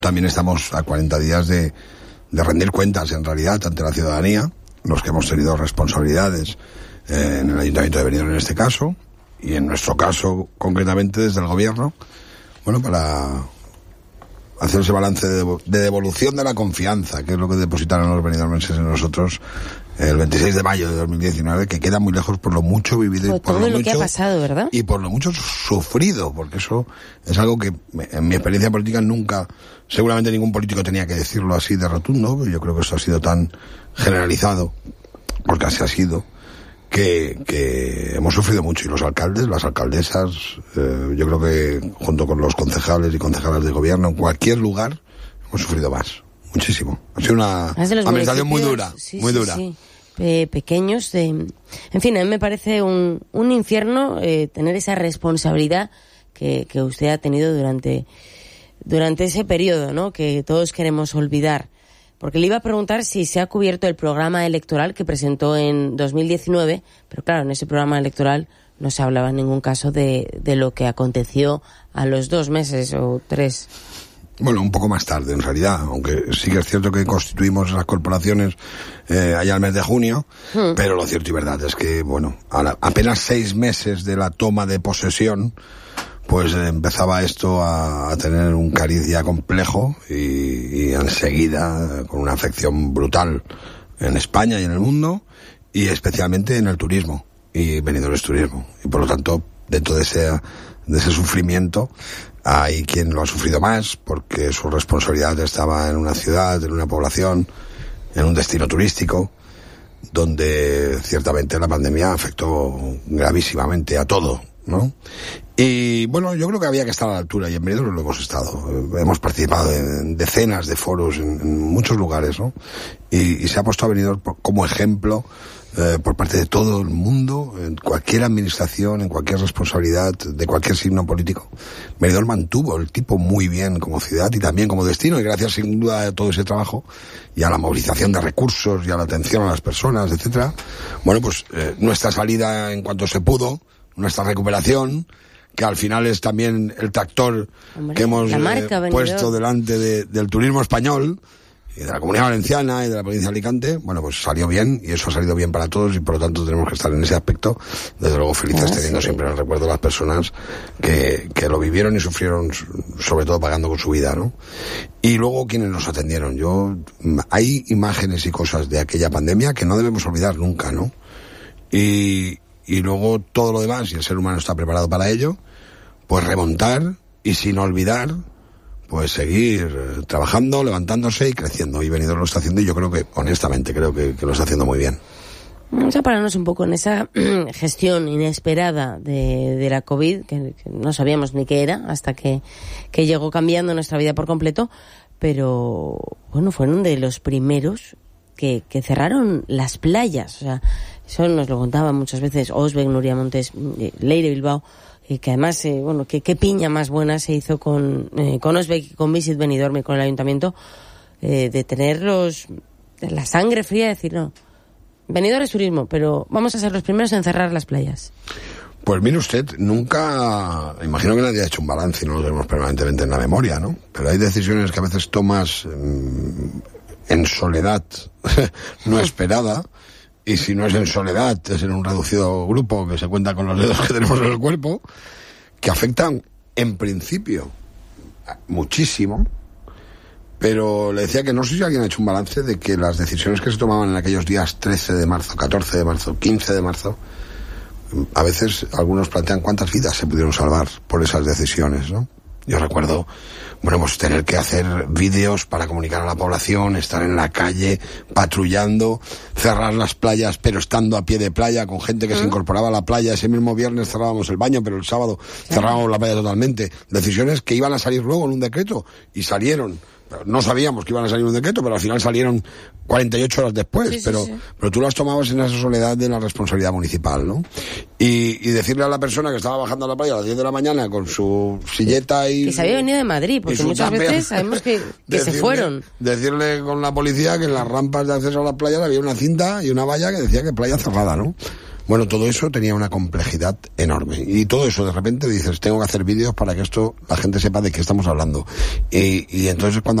También estamos a 40 días de rendir cuentas, en realidad, ante la ciudadanía, los que hemos tenido responsabilidades en el Ayuntamiento de Benidorm en este caso, y en nuestro caso, concretamente, desde el Gobierno, bueno, para hacer ese balance de devolución de la confianza, que es lo que depositaron los benidormenses en nosotros el 26 de mayo de 2019, que queda muy lejos por lo mucho vivido y por lo mucho que ha pasado, ¿verdad? Y por lo mucho sufrido, porque eso es algo que en mi experiencia política nunca, seguramente ningún político tenía que decirlo así de rotundo, pero yo creo que eso ha sido tan generalizado, porque así ha sido, que hemos sufrido mucho, y los alcaldes, las alcaldesas, yo creo que junto con los concejales y concejalas de gobierno, en cualquier lugar, hemos sufrido más, muchísimo. Ha sido una administración muy dura, muy dura. Sí. Pequeños, en fin, a mí me parece un infierno tener esa responsabilidad que usted ha tenido durante ese periodo, ¿no?, que todos queremos olvidar. Porque le iba a preguntar si se ha cubierto el programa electoral que presentó en 2019, pero claro, en ese programa electoral no se hablaba en ningún caso de lo que aconteció a los 2 meses o 3. Bueno, un poco más tarde, en realidad, aunque sí que es cierto que constituimos las corporaciones allá al mes de junio, pero lo cierto y verdad es que, bueno, apenas 6 meses de la toma de posesión, pues empezaba esto a tener un cariz ya complejo y enseguida con una afección brutal en España y en el mundo, y especialmente en el turismo, y Benidorm es turismo, y por lo tanto, dentro de ese sufrimiento, hay quien lo ha sufrido más, porque su responsabilidad estaba en una ciudad, en una población, en un destino turístico, donde ciertamente la pandemia afectó gravísimamente a todo, ¿no? Y bueno, yo creo que había que estar a la altura, y en Benidorm lo hemos estado. Hemos participado en decenas de foros en muchos lugares, ¿no? Y se ha puesto a Benidorm como ejemplo por parte de todo el mundo, en cualquier administración, en cualquier responsabilidad, de cualquier signo político. Benidorm mantuvo el tipo muy bien como ciudad y también como destino, y gracias sin duda a todo ese trabajo y a la movilización de recursos y a la atención a las personas, etcétera. Bueno, pues nuestra salida en cuanto se pudo, nuestra recuperación, que al final es también el tractor que hemos puesto delante del turismo español y de la Comunidad Valenciana y de la provincia de Alicante, bueno, pues salió bien, y eso ha salido bien para todos, y por lo tanto tenemos que estar en ese aspecto, desde luego felices, teniendo siempre el recuerdo de las personas que lo vivieron y sufrieron, sobre todo pagando con su vida, ¿no? Y luego quienes nos atendieron. Hay imágenes y cosas de aquella pandemia que no debemos olvidar nunca, ¿no? Y luego todo lo demás, y el ser humano está preparado para ello, pues remontar, y sin olvidar, pues seguir trabajando, levantándose y creciendo. Y Benidorm lo está haciendo, y yo creo que, honestamente, creo que lo está haciendo muy bien. Vamos a pararnos un poco en esa gestión inesperada de la COVID, que no sabíamos ni qué era, hasta que llegó cambiando nuestra vida por completo, pero bueno, fueron de los primeros que cerraron las playas. O sea, eso nos lo contaban muchas veces Osbeck, Nuria Montes, Leire Bilbao, que además, bueno, qué piña más buena se hizo con Osbeck, con Visit Benidorm y con el Ayuntamiento, de tener la sangre fría, de decir, no, Benidorm es turismo, pero vamos a ser los primeros en cerrar las playas. Pues mire usted, nunca, imagino que nadie ha hecho un balance y no lo tenemos permanentemente en la memoria, ¿no? Pero hay decisiones que a veces tomas en soledad no esperada, y si no es en soledad, es en un reducido grupo que se cuenta con los dedos que tenemos en el cuerpo, que afectan, en principio, muchísimo, pero le decía que no sé si alguien ha hecho un balance de que las decisiones que se tomaban en aquellos días 13 de marzo, 14 de marzo, 15 de marzo, a veces algunos plantean cuántas vidas se pudieron salvar por esas decisiones, ¿no? Yo recuerdo, bueno, pues tener que hacer vídeos para comunicar a la población, estar en la calle, patrullando, cerrar las playas, pero estando a pie de playa, con gente que se incorporaba a la playa. Ese mismo viernes cerrábamos el baño, pero el sábado cerrábamos la playa totalmente. Decisiones que iban a salir luego en un decreto, y salieron. No sabíamos que iban a salir un decreto, pero al final salieron 48 horas después. Pero tú las tomabas en esa soledad de la responsabilidad municipal, ¿no? Y decirle a la persona que estaba bajando a la playa a las 10 de la mañana con su silleta y... Que se había venido de Madrid, porque muchas veces sabemos que se fueron. Decirle con la policía que en las rampas de acceso a las playas había una cinta y una valla que decía que playa cerrada, ¿no? Bueno, todo eso tenía una complejidad enorme. Y todo eso, de repente dices, tengo que hacer vídeos para que esto, la gente sepa de qué estamos hablando. Y entonces cuando